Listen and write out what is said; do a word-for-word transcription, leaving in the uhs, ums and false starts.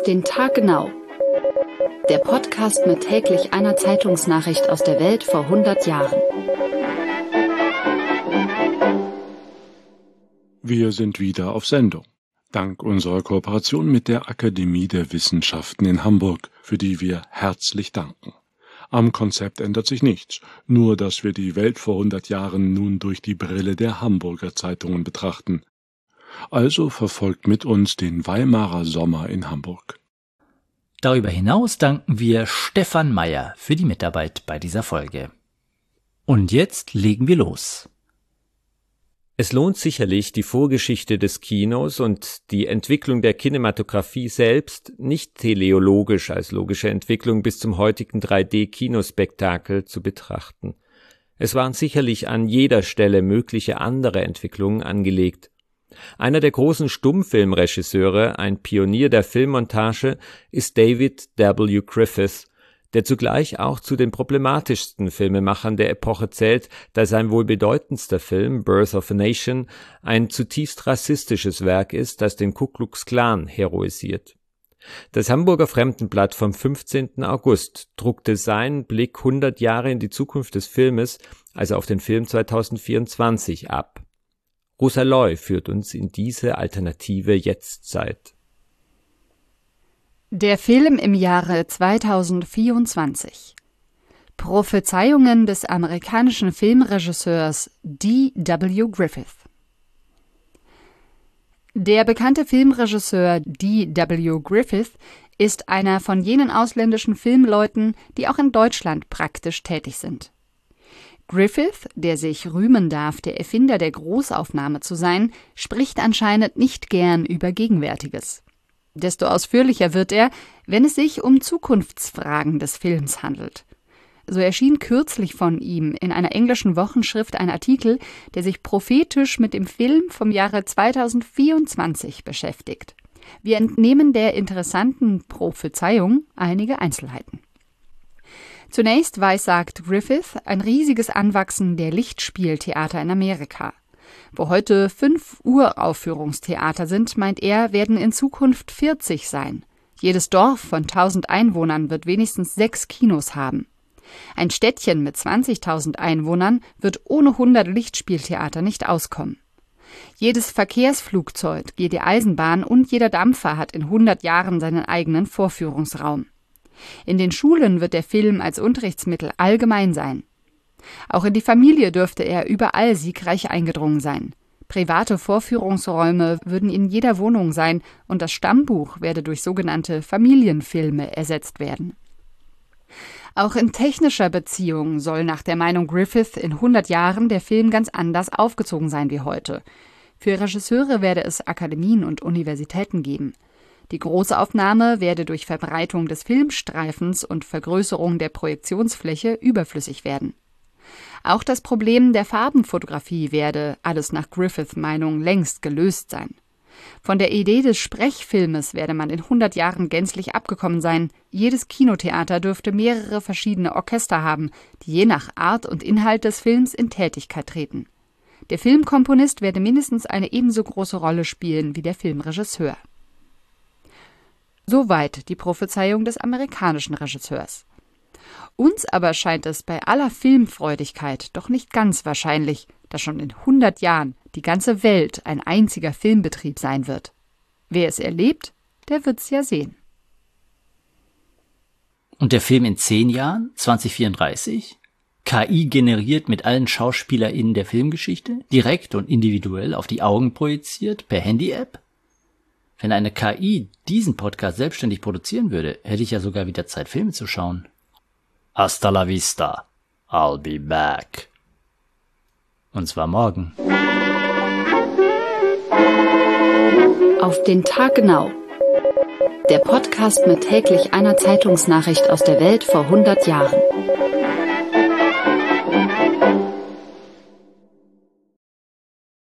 den Tag genau. Der Podcast mit täglich einer Zeitungsnachricht aus der Welt vor hundert Jahren. Wir sind wieder auf Sendung. Dank unserer Kooperation mit der Akademie der Wissenschaften in Hamburg, für die wir herzlich danken. Am Konzept ändert sich nichts, nur dass wir die Welt vor hundert Jahren nun durch die Brille der Hamburger Zeitungen betrachten. Also verfolgt mit uns den Weimarer Sommer in Hamburg. Darüber hinaus danken wir Stefan Meyer für die Mitarbeit bei dieser Folge. Und jetzt legen wir los. Es lohnt sicherlich, die Vorgeschichte des Kinos und die Entwicklung der Kinematografie selbst nicht teleologisch als logische Entwicklung bis zum heutigen drei D-Kinospektakel zu betrachten. Es waren sicherlich an jeder Stelle mögliche andere Entwicklungen angelegt. Einer der großen Stummfilmregisseure, ein Pionier der Filmmontage, ist David W. Griffith, der zugleich auch zu den problematischsten Filmemachern der Epoche zählt, da sein wohl bedeutendster Film Birth of a Nation ein zutiefst rassistisches Werk ist, das den Ku Klux Klan heroisiert. Das Hamburger Fremdenblatt vom fünfzehnten August druckte seinen Blick hundert Jahre in die Zukunft des Filmes, also auf den Film zweitausendvierundzwanzig, ab. Rosa Loy führt uns in diese alternative Jetztzeit. Der Film im Jahre zweitausendvierundzwanzig. Prophezeiungen des amerikanischen Filmregisseurs D W. Griffith. Der bekannte Filmregisseur D W. Griffith ist einer von jenen ausländischen Filmleuten, die auch in Deutschland praktisch tätig sind. Griffith, der sich rühmen darf, der Erfinder der Großaufnahme zu sein, spricht anscheinend nicht gern über Gegenwärtiges. Desto ausführlicher wird er, wenn es sich um Zukunftsfragen des Films handelt. So erschien kürzlich von ihm in einer englischen Wochenschrift ein Artikel, der sich prophetisch mit dem Film vom Jahre zweitausendvierundzwanzig beschäftigt. Wir entnehmen der interessanten Prophezeiung einige Einzelheiten. Zunächst weissagt Griffith ein riesiges Anwachsen der Lichtspieltheater in Amerika. Wo heute fünf Uraufführungstheater sind, meint er, werden in Zukunft vierzig sein. Jedes Dorf von tausend Einwohnern wird wenigstens sechs Kinos haben. Ein Städtchen mit zwanzigtausend Einwohnern wird ohne hundert Lichtspieltheater nicht auskommen. Jedes Verkehrsflugzeug, jede Eisenbahn und jeder Dampfer hat in hundert Jahren seinen eigenen Vorführungsraum. In den Schulen wird der Film als Unterrichtsmittel allgemein sein. Auch in die Familie dürfte er überall siegreich eingedrungen sein. Private Vorführungsräume würden in jeder Wohnung sein und das Stammbuch werde durch sogenannte Familienfilme ersetzt werden. Auch in technischer Beziehung soll nach der Meinung Griffith in hundert Jahren der Film ganz anders aufgezogen sein wie heute. Für Regisseure werde es Akademien und Universitäten geben. Die Großaufnahme werde durch Verbreitung des Filmstreifens und Vergrößerung der Projektionsfläche überflüssig werden. Auch das Problem der Farbenfotografie werde, alles nach Griffiths Meinung, längst gelöst sein. Von der Idee des Sprechfilmes werde man in hundert Jahren gänzlich abgekommen sein. Jedes Kinotheater dürfte mehrere verschiedene Orchester haben, die je nach Art und Inhalt des Films in Tätigkeit treten. Der Filmkomponist werde mindestens eine ebenso große Rolle spielen wie der Filmregisseur. Soweit die Prophezeiung des amerikanischen Regisseurs. Uns aber scheint es bei aller Filmfreudigkeit doch nicht ganz wahrscheinlich, dass schon in hundert Jahren die ganze Welt ein einziger Filmbetrieb sein wird. Wer es erlebt, der wird's ja sehen. Und der Film in zehn Jahren, zweitausendvierunddreißig? K I generiert mit allen SchauspielerInnen der Filmgeschichte, direkt und individuell auf die Augen projiziert, per Handy-App? Wenn eine K I diesen Podcast selbstständig produzieren würde, hätte ich ja sogar wieder Zeit, Filme zu schauen. Hasta la vista. I'll be back. Und zwar morgen. Auf den Tag genau. Der Podcast mit täglich einer Zeitungsnachricht aus der Welt vor hundert Jahren.